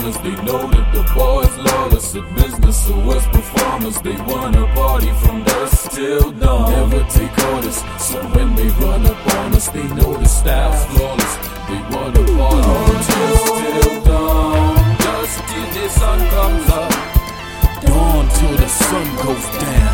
corners. They know that the boys lawless. The business of West performers. They wanna party from dusk till dawn. Never take orders, so when they run up on us, they know the style's flawless. They wanna party from dusk till dawn. Dusk till the sun comes up. Dawn till the sun goes down.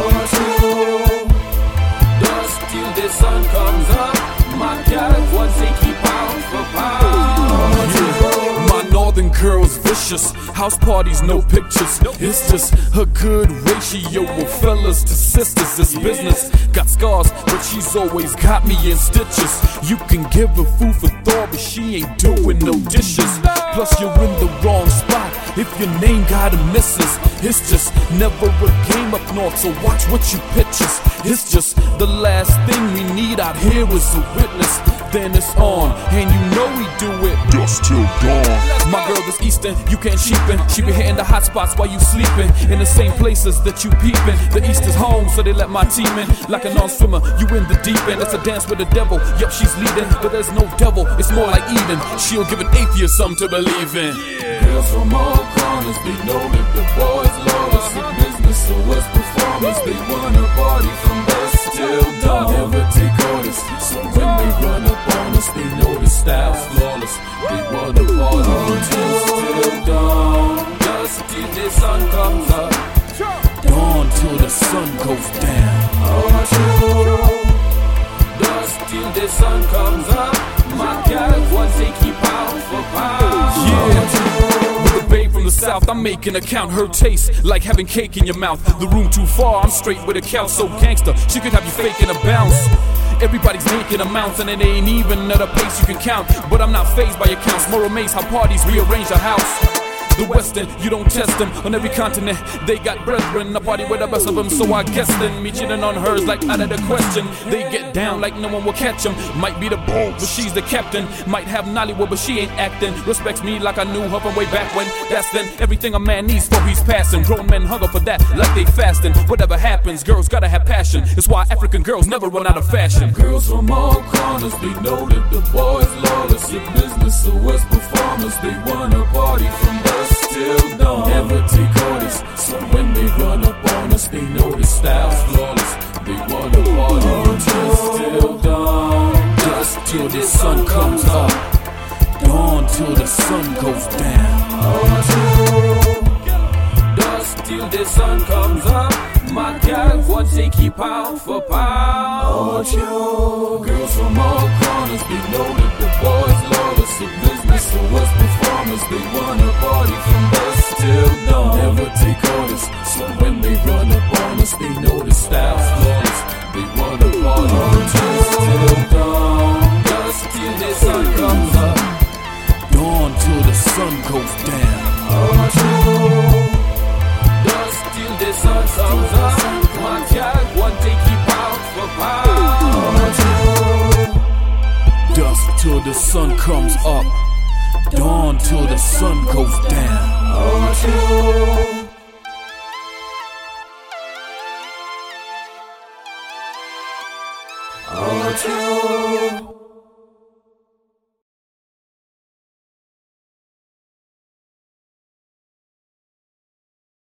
Dusk till the sun comes up. My God, once they keep pound for pound. My northern girl's vicious. House parties, no pictures. It's just a good ratio of fellas to sisters. This business got scars, but she's always got me in stitches. You can give her food for thought, but she ain't doing no dishes. Plus you're in the wrong spot if your name got a missus. It's just never a game up north, so watch what you pictures. It's just the last thing we need out here is a witness. Then it's on, and you know we do it dusk till dawn. My girl is Eastern, you can't cheapen. She be hitting the hot spots while you sleeping, in the same places that you peeping. The East is home, so they let my team in. Like a non-swimmer, you in the deep end. It's a dance with the devil, yup, she's leading. But there's no devil, it's more like Eden. She'll give an atheist something to believe in. Girls from all corners, they know that the boys lawless. The business of West performers. They wanna party from dusk till dawn. Never take orders, so when they run up on us, they know the style's flawless. They wanna party from dusk till dawn. Dusk till the sun comes up. Dawn till the sun goes down. Dusk till the sun comes up. My God, once they keep pound for pound. Yeah, with a babe from the south, I'm making a count. Her taste like having cake in your mouth. The room too far, I'm straight with a couch. So gangster, she could have you faking a bounce. Everybody's making amounts and it ain't even at a pace you can count. But I'm not fazed by your counts, more amazed how parties rearrange a house. The Western, you don't test them. On every continent, they got brethren. I party with the best of them, so I guess then. Me cheating on hers like out of the question. They get down like no one will catch them. Might be the boat, but she's the captain. Might have Nollywood, but she ain't acting. Respects me like I knew her from way back when. That's then everything a man needs for he's passing. Grown men hunger for that like they fasting. Whatever happens, girls gotta have passion. It's why African girls never run out of fashion. Girls from all corners, they know that the boys lawless. The business of West performers. They wanna party from dusk till dawn. Never take orders, so when they run up on us, they know the style's flawless. They wanna party from dusk till dawn. Dusk till the sun comes up. Dawn till the sun goes down. Dusk till the sun comes up. My God, once they keep pound for pound. Girls from all corners, they know that the boys lawless. The business of West performers. They wanna party from dusk till dawn. Never take orders, so when they run up on us, they know the style's flawless. They wanna party from dusk till dawn. Dusk till the sun comes up. Dawn till the sun goes down. Dusk till the sun comes up. My God, one they keep pound for pound. Dusk till the sun comes up. Dawn till the sun goes down. Oh,